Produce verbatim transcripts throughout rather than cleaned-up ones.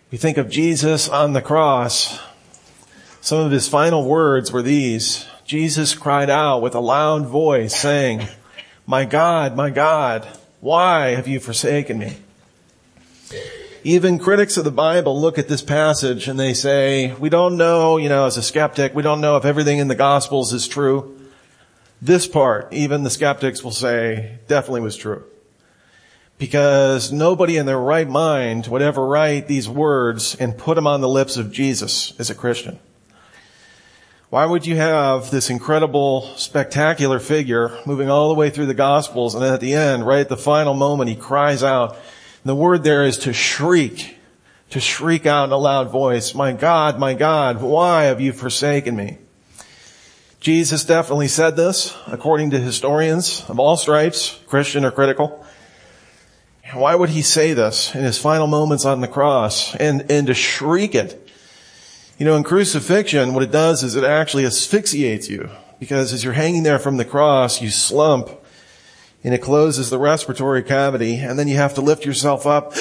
We think of Jesus on the cross. Some of his final words were these. Jesus cried out with a loud voice saying, "My God, my God, why have you forsaken me?" Even critics of the Bible look at this passage and they say, we don't know, you know, as a skeptic, we don't know if everything in the Gospels is true. This part, even the skeptics will say, definitely was true. Because nobody in their right mind would ever write these words and put them on the lips of Jesus as a Christian. Why would you have this incredible, spectacular figure moving all the way through the Gospels, and then at the end, right at the final moment, he cries out. And the word there is to shriek, to shriek out in a loud voice, "My God, my God, why have you forsaken me?" Jesus definitely said this, according to historians of all stripes, Christian or critical. Why would he say this in his final moments on the cross and, and to shriek it? You know, in crucifixion, what it does is it actually asphyxiates you, because as you're hanging there from the cross, you slump and it closes the respiratory cavity, and then you have to lift yourself up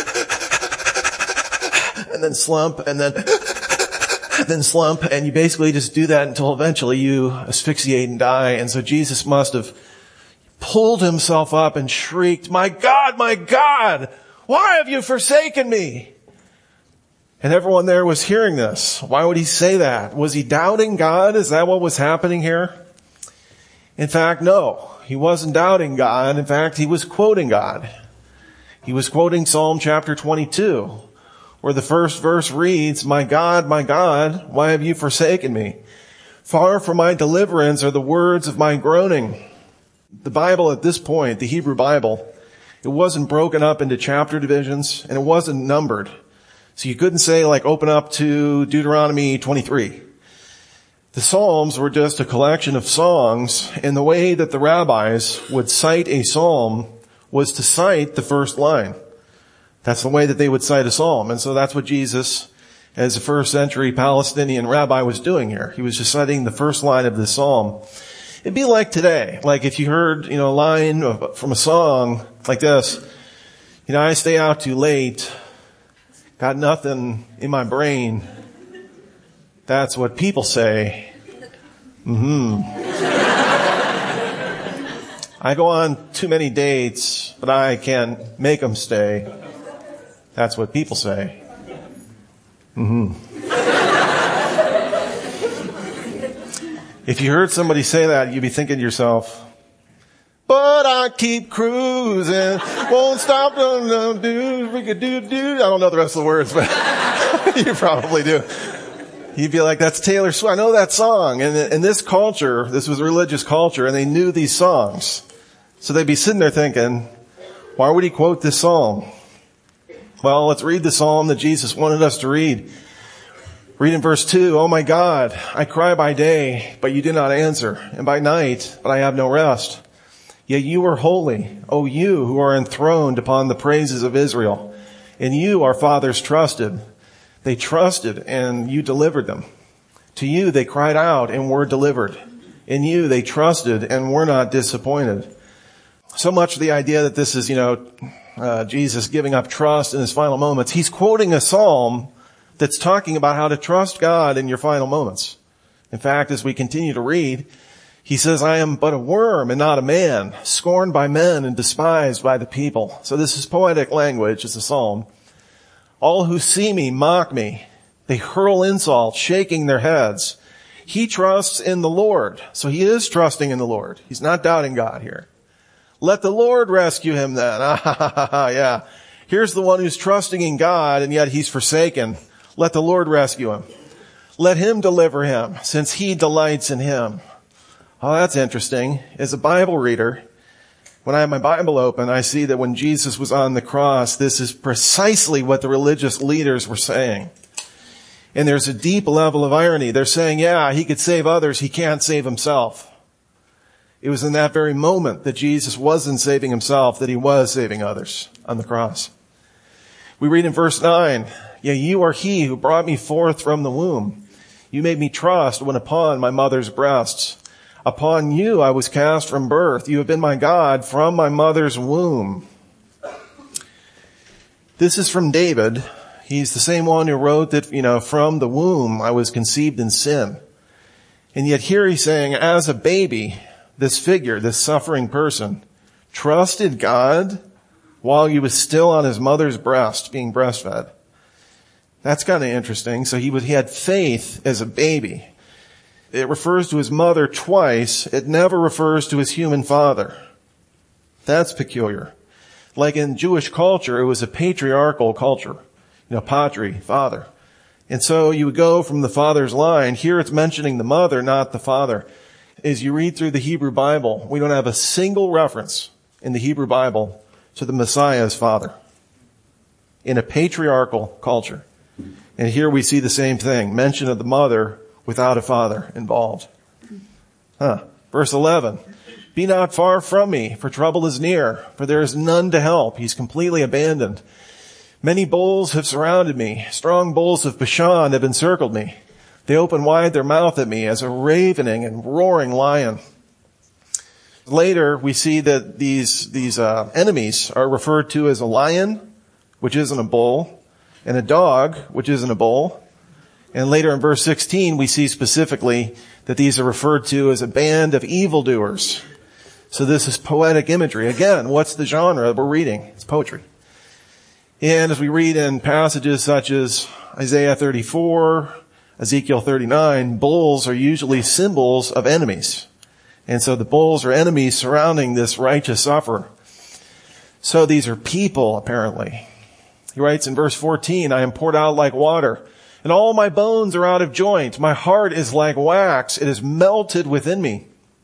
and then slump and then then slump, and you basically just do that until eventually you asphyxiate and die. And so Jesus must have pulled himself up and shrieked, "My God, my God, why have you forsaken me?" And everyone there was hearing this. Why would he say that? Was he doubting God? Is that what was happening here? In fact, no. He wasn't doubting God. In fact, he was quoting God. He was quoting Psalm chapter twenty-two, where the first verse reads, "My God, my God, why have you forsaken me? Far from my deliverance are the words of my groaning." The Bible at this point, the Hebrew Bible, it wasn't broken up into chapter divisions, and it wasn't numbered. So you couldn't say, like, open up to Deuteronomy twenty-three. The Psalms were just a collection of songs, and the way that the rabbis would cite a psalm was to cite the first line. That's the way that they would cite a psalm. And so that's what Jesus, as a first century Palestinian rabbi, was doing here. He was just citing the first line of the psalm. It'd be like today, like if you heard, you know, a line from a song like this, you know, "I stay out too late, got nothing in my brain. That's what people say. Mm-hmm. I go on too many dates, but I can't make them stay. That's what people say. Mm-hmm." If you heard somebody say that, you'd be thinking to yourself, "But I keep cruising, won't stop, do, do, do, do." I don't know the rest of the words, but you probably do. You'd be like, "That's Taylor Swift. I know that song." And in this culture, this was a religious culture, and they knew these songs. So they'd be sitting there thinking, why would he quote this psalm? Well, let's read the psalm that Jesus wanted us to read. Read in verse two, "Oh my God, I cry by day, but you do not answer, and by night, but I have no rest. Yet you are holy, O you who are enthroned upon the praises of Israel. In you our fathers trusted. They trusted, and you delivered them. To you they cried out and were delivered. In you they trusted and were not disappointed." So much the idea that this is, you know, uh, Jesus giving up trust in his final moments. He's quoting a psalm that's talking about how to trust God in your final moments. In fact, as we continue to read, he says, "I am but a worm and not a man, scorned by men and despised by the people." So this is poetic language. It's a psalm. "All who see me mock me. They hurl insults, shaking their heads. He trusts in the Lord." So he is trusting in the Lord. He's not doubting God here. "Let the Lord rescue him then." Ah, yeah. Here's the one who's trusting in God, and yet he's forsaken. Let the Lord rescue him. Let him deliver him, since he delights in him. Oh, that's interesting. As a Bible reader, when I have my Bible open, I see that when Jesus was on the cross, this is precisely what the religious leaders were saying. And there's a deep level of irony. They're saying, yeah, he could save others. He can't save himself. It was in that very moment that Jesus wasn't saving himself, that he was saving others on the cross. We read in verse nine, "Yea, you are he who brought me forth from the womb. You made me trust when upon my mother's breasts. Upon you I was cast from birth. You have been my God from my mother's womb." This is from David. He's the same one who wrote that, you know, from the womb I was conceived in sin. And yet here he's saying, as a baby, this figure, this suffering person, trusted God while he was still on his mother's breast, being breastfed. That's kind of interesting. So he was, he had faith as a baby. It refers to his mother twice. It never refers to his human father. That's peculiar. Like in Jewish culture, it was a patriarchal culture. You know, patri, father. And so you would go from the father's line. Here it's mentioning the mother, not the father. As you read through the Hebrew Bible, we don't have a single reference in the Hebrew Bible to the Messiah's father. In a patriarchal culture. And here we see the same thing. Mention of the mother without a father involved. Huh. Verse eleven. Be not far from me, for trouble is near, for there is none to help. He's completely abandoned. Many bulls have surrounded me. Strong bulls of Bashan have encircled me. They open wide their mouth at me as a ravening and roaring lion. Later, we see that these, these, uh, enemies are referred to as a lion, which isn't a bull, and a dog, which isn't a bull. And later in verse sixteen, we see specifically that these are referred to as a band of evildoers. So this is poetic imagery. Again, what's the genre we're reading? It's poetry. And as we read in passages such as Isaiah thirty-four, Ezekiel thirty-nine, bulls are usually symbols of enemies. And so the bulls are enemies surrounding this righteous sufferer. So these are people, apparently. He writes in verse fourteen, I am poured out like water, and all my bones are out of joint. My heart is like wax. It is melted within me.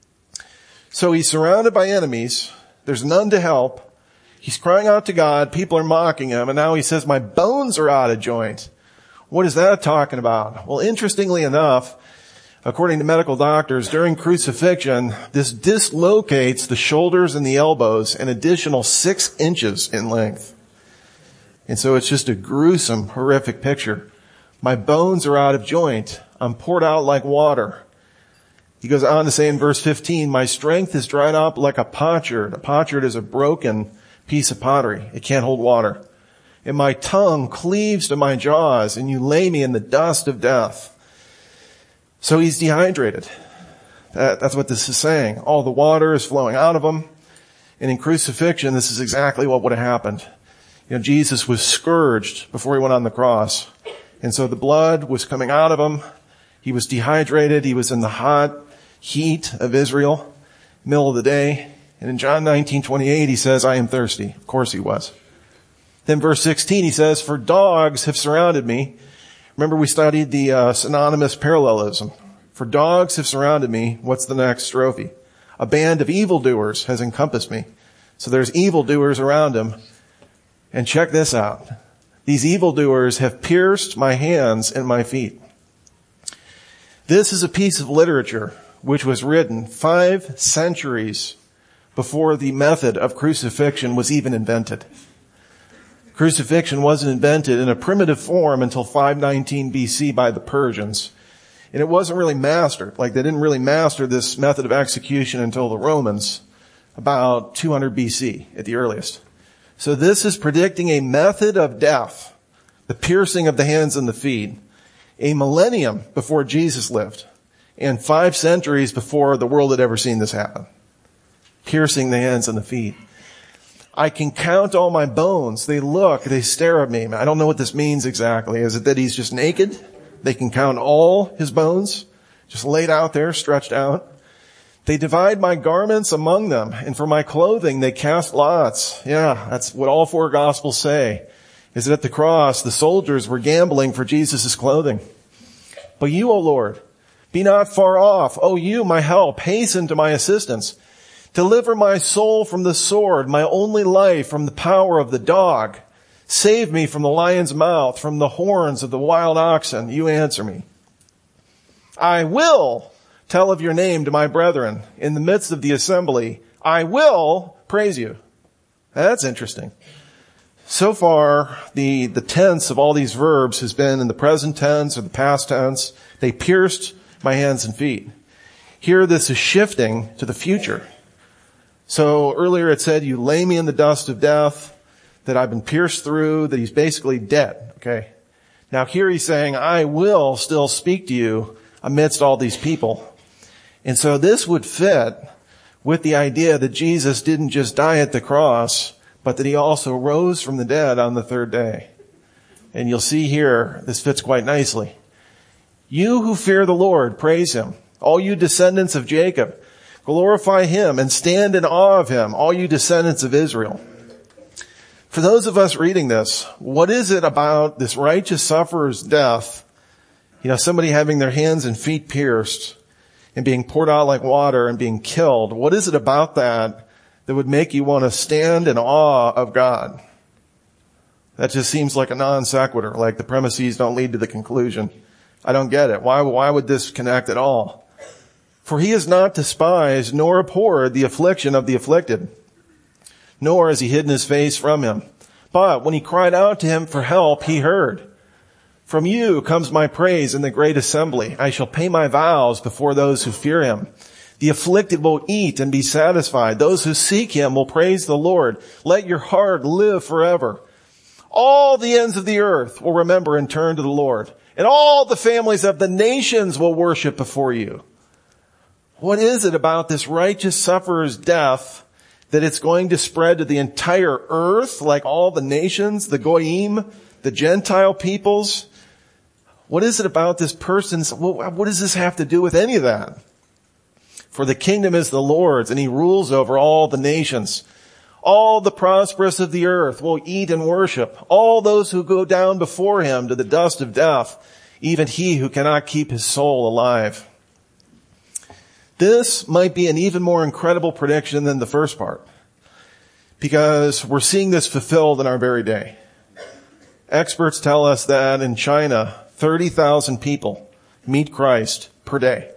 So he's surrounded by enemies. There's none to help. He's crying out to God. People are mocking him. And now he says, my bones are out of joint. What is that talking about? Well, interestingly enough, according to medical doctors, during crucifixion, this dislocates the shoulders and the elbows an additional six inches in length. And so it's just a gruesome, horrific picture. My bones are out of joint. I'm poured out like water. He goes on to say in verse fifteen, my strength is dried up like a potsherd. A potsherd is a broken piece of pottery. It can't hold water. And my tongue cleaves to my jaws, and you lay me in the dust of death. So he's dehydrated. That, that's what this is saying. All the water is flowing out of him. And in crucifixion, this is exactly what would have happened. You know, Jesus was scourged before he went on the cross. And so the blood was coming out of him. He was dehydrated. He was in the hot heat of Israel, middle of the day. And in John nineteen twenty-eight, he says, I am thirsty. Of course he was. Then verse sixteen, he says, for dogs have surrounded me. Remember we studied the uh, synonymous parallelism. For dogs have surrounded me. What's the next strophe? A band of evildoers has encompassed me. So there's evildoers around him. And check this out. These evildoers have pierced my hands and my feet. This is a piece of literature which was written five centuries before the method of crucifixion was even invented. Crucifixion wasn't invented in a primitive form until five nineteen B C by the Persians. And it wasn't really mastered. Like they didn't really master this method of execution until the Romans, about two hundred B C at the earliest. So this is predicting a method of death, the piercing of the hands and the feet, a millennium before Jesus lived, and five centuries before the world had ever seen this happen. Piercing the hands and the feet. I can count all my bones. They look, they stare at me. I don't know what this means exactly. Is it that he's just naked? They can count all his bones, just laid out there, stretched out. They divide my garments among them, and for my clothing they cast lots. Yeah, that's what all four Gospels say, is that at the cross the soldiers were gambling for Jesus' clothing. But you, O Lord, be not far off. O you, my help, hasten to my assistance. Deliver my soul from the sword, my only life from the power of the dog. Save me from the lion's mouth, from the horns of the wild oxen. You answer me. I will tell of your name to my brethren in the midst of the assembly. I will praise you. That's interesting. So far, the, the tense of all these verbs has been in the present tense or the past tense. They pierced my hands and feet. Here this is shifting to the future. So earlier it said, you lay me in the dust of death, that I've been pierced through, that he's basically dead, okay? Now here he's saying, I will still speak to you amidst all these people. And so this would fit with the idea that Jesus didn't just die at the cross, but that he also rose from the dead on the third day. And you'll see here, this fits quite nicely. You who fear the Lord, praise him. All you descendants of Jacob, glorify him and stand in awe of him, all you descendants of Israel. For those of us reading this, what is it about this righteous sufferer's death, you know, somebody having their hands and feet pierced and being poured out like water and being killed? What is it about that that would make you want to stand in awe of God? That just seems like a non sequitur, like the premises don't lead to the conclusion. I don't get it. Why, why would this connect at all? For he has not despised nor abhorred the affliction of the afflicted, nor has he hidden his face from him. But when he cried out to him for help, he heard. From you comes my praise in the great assembly. I shall pay my vows before those who fear him. The afflicted will eat and be satisfied. Those who seek him will praise the Lord. Let your heart live forever. All the ends of the earth will remember and turn to the Lord, and all the families of the nations will worship before you. What is it about this righteous sufferer's death that it's going to spread to the entire earth, like all the nations, the goyim, the Gentile peoples? What is it about this person's, what does this have to do with any of that? For the kingdom is the Lord's, and he rules over all the nations. All the prosperous of the earth will eat and worship. All those who go down before him to the dust of death, even he who cannot keep his soul alive. This might be an even more incredible prediction than the first part, because we're seeing this fulfilled in our very day. Experts tell us that in China, thirty thousand people meet Christ per day.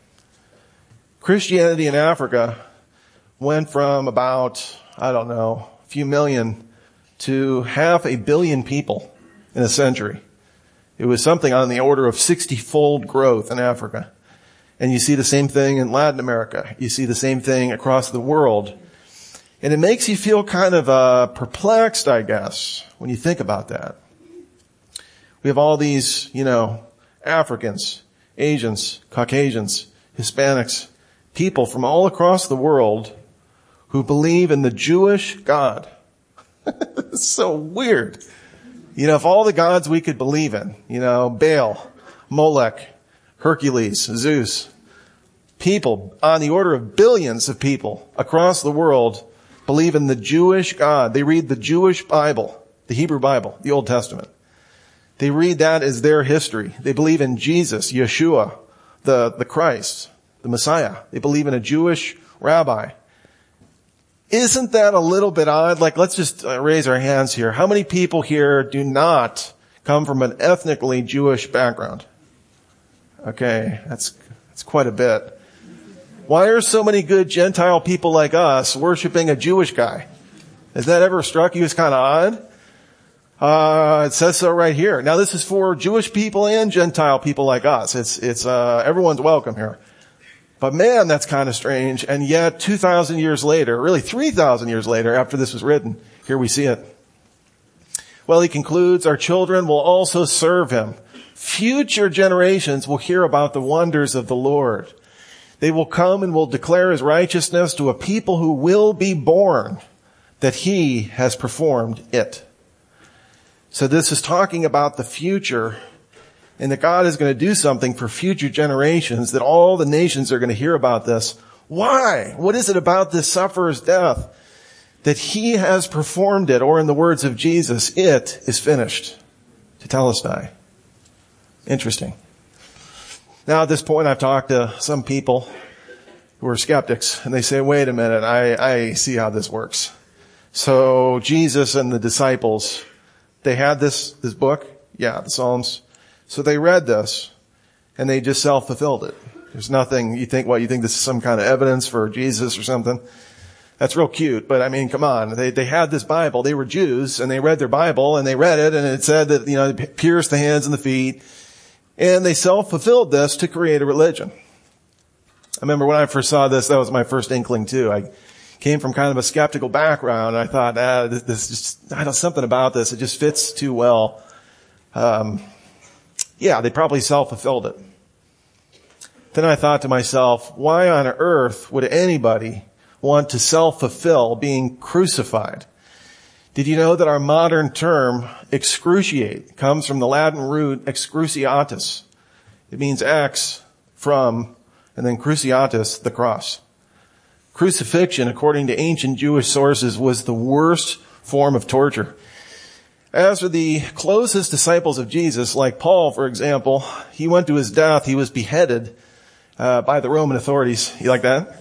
Christianity in Africa went from about, I don't know, a few million to half a billion people in a century. It was something on the order of sixty-fold growth in Africa. And you see the same thing in Latin America. You see the same thing across the world. And it makes you feel kind of uh, perplexed, I guess, when you think about that. We have all these, you know, Africans, Asians, Caucasians, Hispanics, people from all across the world who believe in the Jewish God. It's so weird. You know, if all the gods we could believe in, you know, Baal, Molech, Hercules, Zeus, people on the order of billions of people across the world believe in the Jewish God. They read the Jewish Bible, the Hebrew Bible, the Old Testament. They read that as their history. They believe in Jesus, Yeshua, the, the Christ, the Messiah. They believe in a Jewish rabbi. Isn't that a little bit odd? Like, let's just raise our hands here. How many people here do not come from an ethnically Jewish background? Okay, that's, that's quite a bit. Why are so many good Gentile people like us worshiping a Jewish guy? Has that ever struck you as kind of odd? Uh, it says so right here. Now this is for Jewish people and Gentile people like us. It's, it's, uh, everyone's welcome here. But man, that's kind of strange. And yet two thousand years later, really three thousand years later after this was written, here we see it. Well, he concludes, our children will also serve him. Future generations will hear about the wonders of the Lord. They will come and will declare his righteousness to a people who will be born, that he has performed it. So this is talking about the future, and that God is going to do something for future generations, that all the nations are going to hear about this. Why? What is it about this sufferer's death? That he has performed it, or in the words of Jesus, it is finished. Tetelestai. Interesting. Now at this point I've talked to some people who are skeptics, and they say, wait a minute, I, I see how this works. So Jesus and the disciples, they had this, this book, yeah, the Psalms. So they read this, and they just self-fulfilled it. There's nothing, you think, what, you think this is some kind of evidence for Jesus or something? That's real cute, but I mean, come on. They, they had this Bible. They were Jews, and they read their Bible, and they read it, and it said that, you know, it pierced the hands and the feet. And they self-fulfilled this to create a religion. I remember when I first saw this, that was my first inkling too. I came from kind of a skeptical background, and I thought, ah, this, this just, I know something about this. It just fits too well. Um, Yeah, they probably self-fulfilled it. Then I thought to myself, why on earth would anybody want to self-fulfill being crucified? Did you know that our modern term excruciate comes from the Latin root excruciatus? It means ex, from, and then cruciatus, the cross. Crucifixion, according to ancient Jewish sources, was the worst form of torture. As for the closest disciples of Jesus, like Paul, for example, he went to his death, he was beheaded uh, by the Roman authorities. You like that?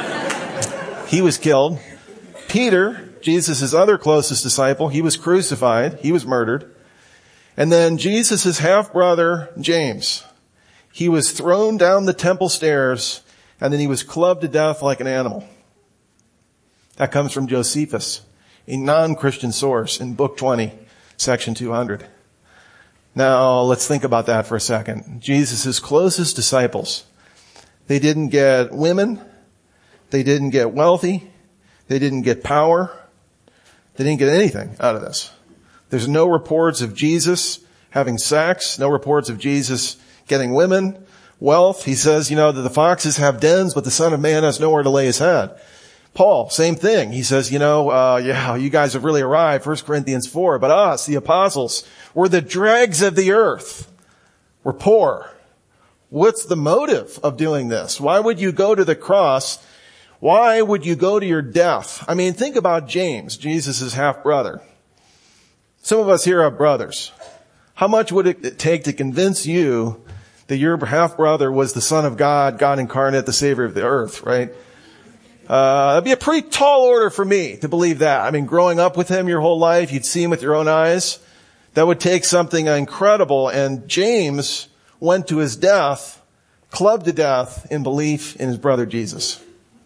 He was killed. Peter, Jesus' other closest disciple, he was crucified, he was murdered. And then Jesus' half-brother, James, he was thrown down the temple stairs, and then he was clubbed to death like an animal. That comes from Josephus, a non-Christian source in Book twenty, Section two hundred. Now, let's think about that for a second. Jesus' closest disciples, they didn't get women, they didn't get wealthy, they didn't get power, they didn't get anything out of this. There's no reports of Jesus having sex, no reports of Jesus getting women, wealth. He says, you know, that the foxes have dens, but the Son of Man has nowhere to lay his head. Paul, same thing. He says, you know, uh, yeah, you guys have really arrived, First Corinthians four, but us, the apostles, we're the dregs of the earth. We're poor. What's the motive of doing this? Why would you go to the cross? Why would you go to your death? I mean, think about James, Jesus' half-brother. Some of us here are brothers. How much would it take to convince you that your half-brother was the Son of God, God incarnate, the Savior of the earth, right? Uh, that'd be a pretty tall order for me to believe that. I mean, growing up with him your whole life, you'd see him with your own eyes. That would take something incredible. And James went to his death, clubbed to death in belief in his brother Jesus.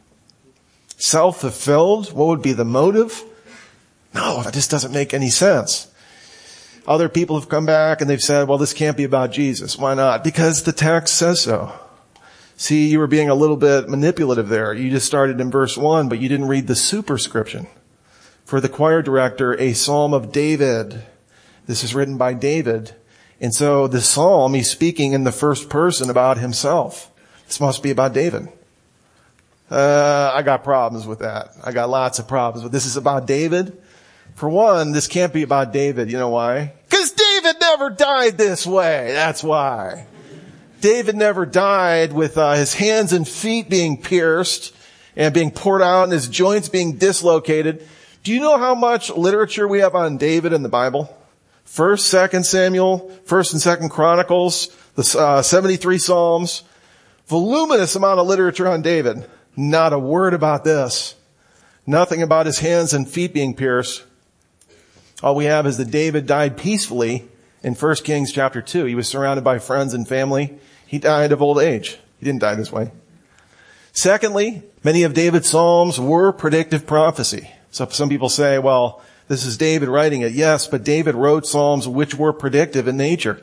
Self-fulfilled? What would be the motive? No, that just doesn't make any sense. Other people have come back and they've said, well, this can't be about Jesus. Why not? Because the text says so. See, you were being a little bit manipulative there. You just started in verse one, but you didn't read the superscription. For the choir director, a psalm of David. This is written by David. And so the psalm, he's speaking in the first person about himself. This must be about David. Uh, I got problems with that. I got lots of problems. But this is about David. For one, this can't be about David. You know why? Because David never died this way. That's why. David never died with uh, his hands and feet being pierced and being poured out and his joints being dislocated. Do you know how much literature we have on David in the Bible? First, Second Samuel, First and Second Chronicles, the uh, seventy-three Psalms. Voluminous amount of literature on David. Not a word about this. Nothing about his hands and feet being pierced. All we have is that David died peacefully in First Kings chapter two. He was surrounded by friends and family. He died of old age. He didn't die this way. Secondly, many of David's Psalms were predictive prophecy. So some people say, well, this is David writing it. Yes, but David wrote Psalms which were predictive in nature.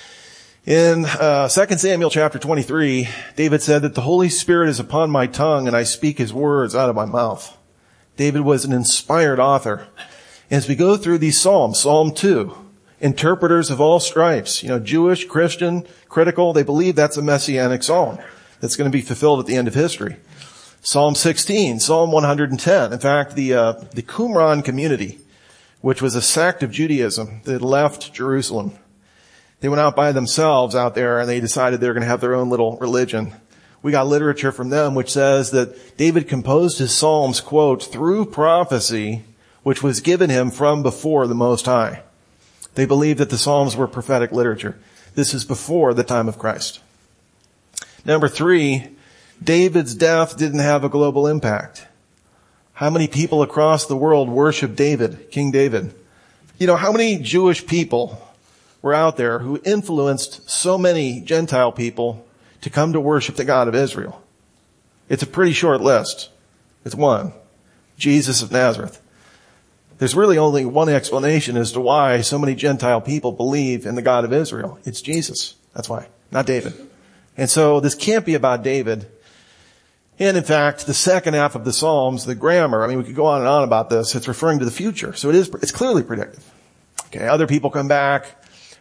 In uh, Second Samuel chapter twenty-three, David said that the Holy Spirit is upon my tongue and I speak his words out of my mouth. David was an inspired author. As we go through these Psalms, Psalm two, interpreters of all stripes, you know, Jewish, Christian, critical, they believe that's a messianic psalm that's going to be fulfilled at the end of history. Psalm sixteen, Psalm one hundred ten. In fact, the uh, the Qumran community, which was a sect of Judaism that left Jerusalem, they went out by themselves out there and they decided they were going to have their own little religion. We got literature from them which says that David composed his Psalms, quote, through prophecy, which was given him from before the Most High. They believed that the Psalms were prophetic literature. This is before the time of Christ. Number three, David's death didn't have a global impact. How many people across the world worship David, King David? You know, how many Jewish people were out there who influenced so many Gentile people to come to worship the God of Israel? It's a pretty short list. It's one. Jesus of Nazareth. There's really only one explanation as to why so many Gentile people believe in the God of Israel. It's Jesus. That's why. Not David. And so this can't be about David. And in fact, the second half of the Psalms, the grammar, I mean, we could go on and on about this. It's referring to the future. So it is, it's clearly predictive. Okay. Other people come back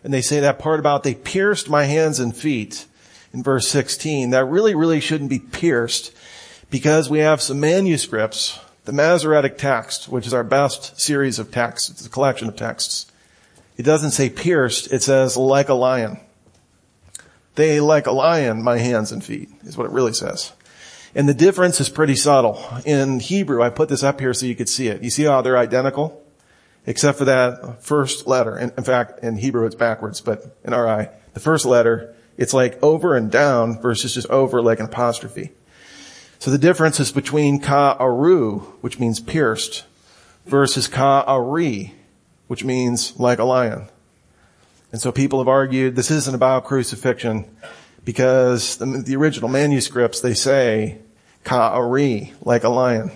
and they say that part about they pierced my hands and feet in verse sixteen, that really, really shouldn't be pierced, because we have some manuscripts, the Masoretic text, which is our best series of texts. It's a collection of texts. It doesn't say pierced, it says like a lion. They like a lion, my hands and feet, is what it really says. And the difference is pretty subtle. In Hebrew, I put this up here so you could see it. You see how they're identical? Except for that first letter. In, in fact, in Hebrew it's backwards, but in R I, the first letter, it's like over and down versus just over like an apostrophe. So the difference is between ka'aru, which means pierced, versus ka'ari, which means like a lion. And so people have argued this isn't about crucifixion because the, the original manuscripts, they say ka'ari, like a lion.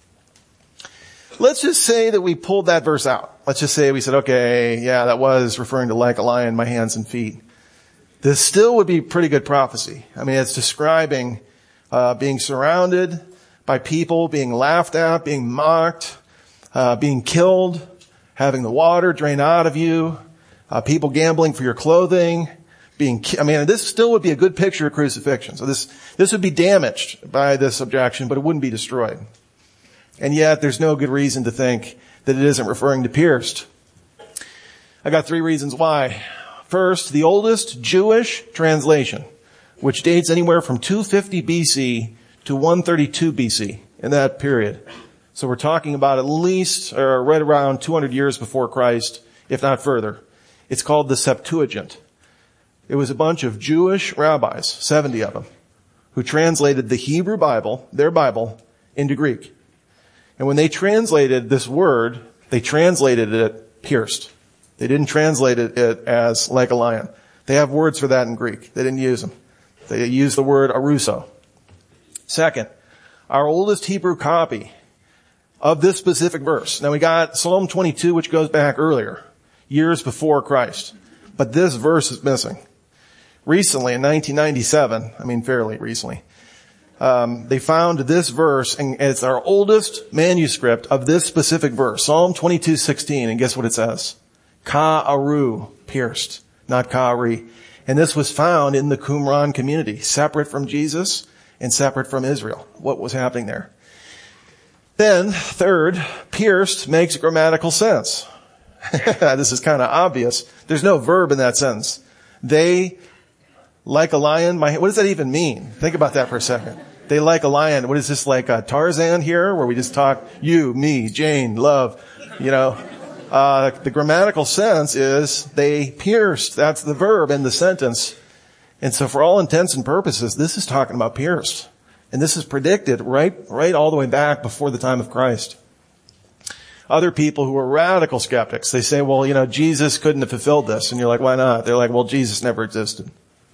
Let's just say that we pulled that verse out. Let's just say we said, okay, yeah, that was referring to like a lion, my hands and feet. This still would be pretty good prophecy. I mean, it's describing uh being surrounded by people, being laughed at, being mocked, uh being killed, having the water drain out of you, uh people gambling for your clothing, being ki- I mean, this still would be a good picture of crucifixion. So this this would be damaged by this objection, but it wouldn't be destroyed. And yet there's no good reason to think that it isn't referring to pierced. I got three reasons why. First, the oldest Jewish translation, which dates anywhere from two fifty B C to one thirty-two B C, in that period. So we're talking about at least, or right around two hundred years before Christ, if not further. It's called the Septuagint. It was a bunch of Jewish rabbis, seventy of them, who translated the Hebrew Bible, their Bible, into Greek. And when they translated this word, they translated it pierced. They didn't translate it as like a lion. They have words for that in Greek. They didn't use them. They used the word aruso. Second, our oldest Hebrew copy of this specific verse. Now we got Psalm twenty-two, which goes back earlier, years before Christ. But this verse is missing. Recently, in nineteen ninety-seven, I mean fairly recently, um, they found this verse, and it's our oldest manuscript of this specific verse, Psalm twenty-two sixteen, and guess what it says? Ka'aru, pierced, not ka'ari. And this was found in the Qumran community, separate from Jesus and separate from Israel. What was happening there? Then, third, pierced makes grammatical sense. This is kind of obvious. There's no verb in that sentence. They, like a lion, my, what does that even mean? Think about that for a second. They like a lion. What is this, like a Tarzan here, where we just talk you, me, Jane, love, you know? Uh, the grammatical sense is they pierced. That's the verb in the sentence. And so for all intents and purposes, this is talking about pierced. And this is predicted right, right all the way back before the time of Christ. Other people who are radical skeptics, they say, well, you know, Jesus couldn't have fulfilled this. And you're like, why not? They're like, well, Jesus never existed.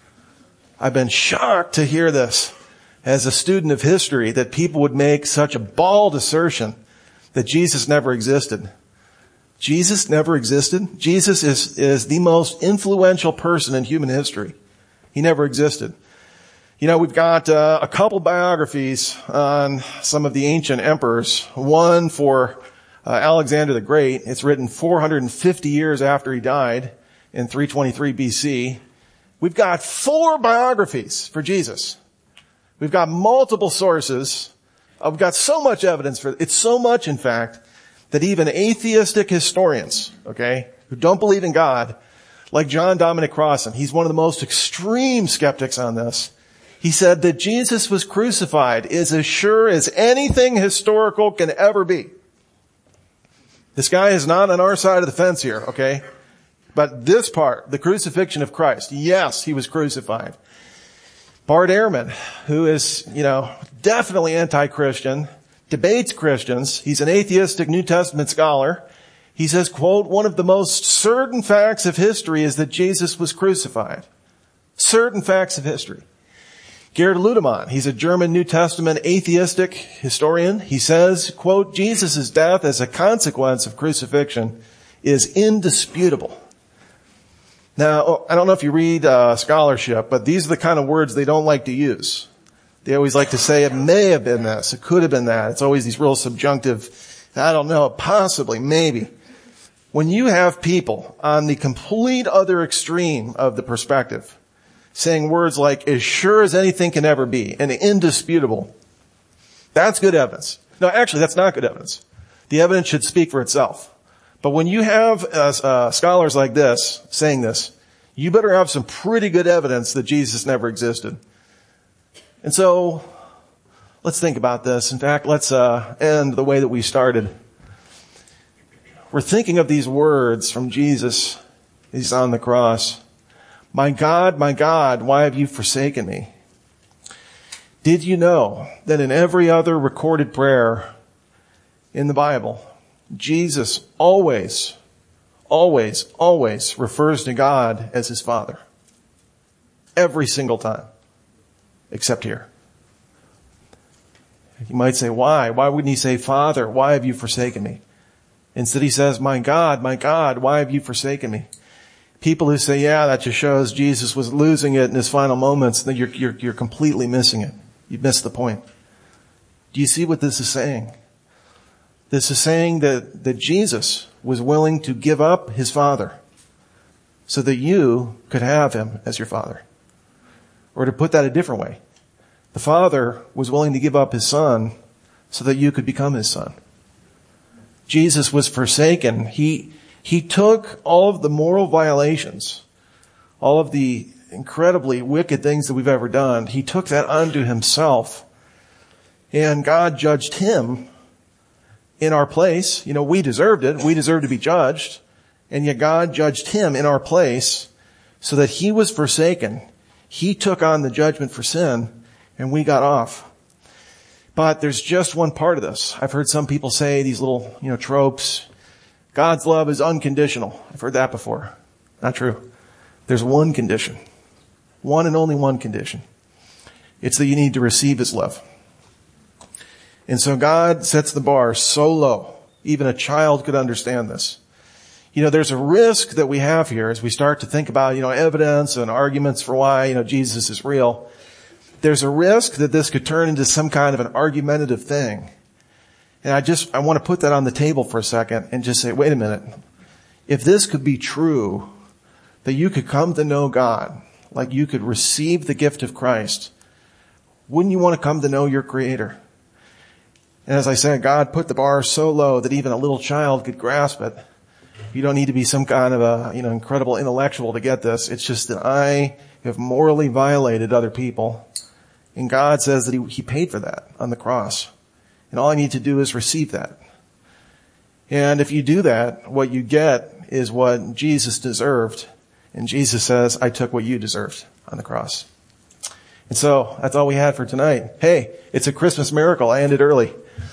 I've been shocked to hear this as a student of history, that people would make such a bald assertion that Jesus never existed. Jesus never existed. Jesus is, is the most influential person in human history. He never existed. You know, we've got uh, a couple biographies on some of the ancient emperors. One for uh, Alexander the Great. It's written four hundred fifty years after he died in three twenty-three B C. We've got four biographies for Jesus. We've got multiple sources. Uh, we've got so much evidence for it. It's so much, in fact, that even atheistic historians, okay, who don't believe in God, like John Dominic Crossan, he's one of the most extreme skeptics on this. He said that Jesus was crucified is as sure as anything historical can ever be. This guy is not on our side of the fence here, okay? But this part, the crucifixion of Christ, yes, he was crucified. Bart Ehrman, who is, you know, definitely anti-Christian, debates Christians. He's an atheistic New Testament scholar. He says, quote, one of the most certain facts of history is that Jesus was crucified. Certain facts of history. Gerd Ludemann, he's a German New Testament atheistic historian. He says, quote, Jesus' death as a consequence of crucifixion is indisputable. Now, I don't know if you read uh, scholarship, but these are the kind of words they don't like to use. They always like to say it may have been this, it could have been that. It's always these real subjunctive, I don't know, possibly, maybe. When you have people on the complete other extreme of the perspective saying words like, as sure as anything can ever be, and indisputable, that's good evidence. No, actually, that's not good evidence. The evidence should speak for itself. But when you have uh, uh, scholars like this saying this, you better have some pretty good evidence that Jesus never existed. And so, let's think about this. In fact, let's uh, end the way that we started. We're thinking of these words from Jesus. He's on the cross. My God, my God, why have you forsaken me? Did you know that in every other recorded prayer in the Bible, Jesus always, always, always refers to God as his Father? Every single time. Except here. You might say, why? Why wouldn't he say, Father, why have you forsaken me? Instead he says, my God, my God, why have you forsaken me? People who say, yeah, that just shows Jesus was losing it in his final moments, then you're, you're, you're completely missing it. You've missed the point. Do you see what this is saying? This is saying that, that Jesus was willing to give up his Father so that you could have him as your Father. Or to put that a different way, the Father was willing to give up his Son so that you could become his Son. Jesus was forsaken. He, he took all of the moral violations, all of the incredibly wicked things that we've ever done. He took that unto himself, and God judged him in our place. You know, we deserved it. We deserved to be judged. And yet God judged him in our place so that he was forsaken. He took on the judgment for sin, and we got off. But there's just one part of this. I've heard some people say these little, you know, tropes. God's love is unconditional. I've heard that before. Not true. There's one condition. One and only one condition. It's that you need to receive his love. And so God sets the bar so low, even a child could understand this. You know, there's a risk that we have here as we start to think about, you know, evidence and arguments for why, you know, Jesus is real. There's a risk that this could turn into some kind of an argumentative thing. And I just, I want to put that on the table for a second and just say, wait a minute. If this could be true, that you could come to know God, like you could receive the gift of Christ, wouldn't you want to come to know your Creator? And as I said, God put the bar so low that even a little child could grasp it. You don't need to be some kind of a, you know, incredible intellectual to get this. It's just that I have morally violated other people. And God says that he, he paid for that on the cross. And all I need to do is receive that. And if you do that, what you get is what Jesus deserved. And Jesus says, I took what you deserved on the cross. And so that's all we had for tonight. Hey, it's a Christmas miracle. I ended early.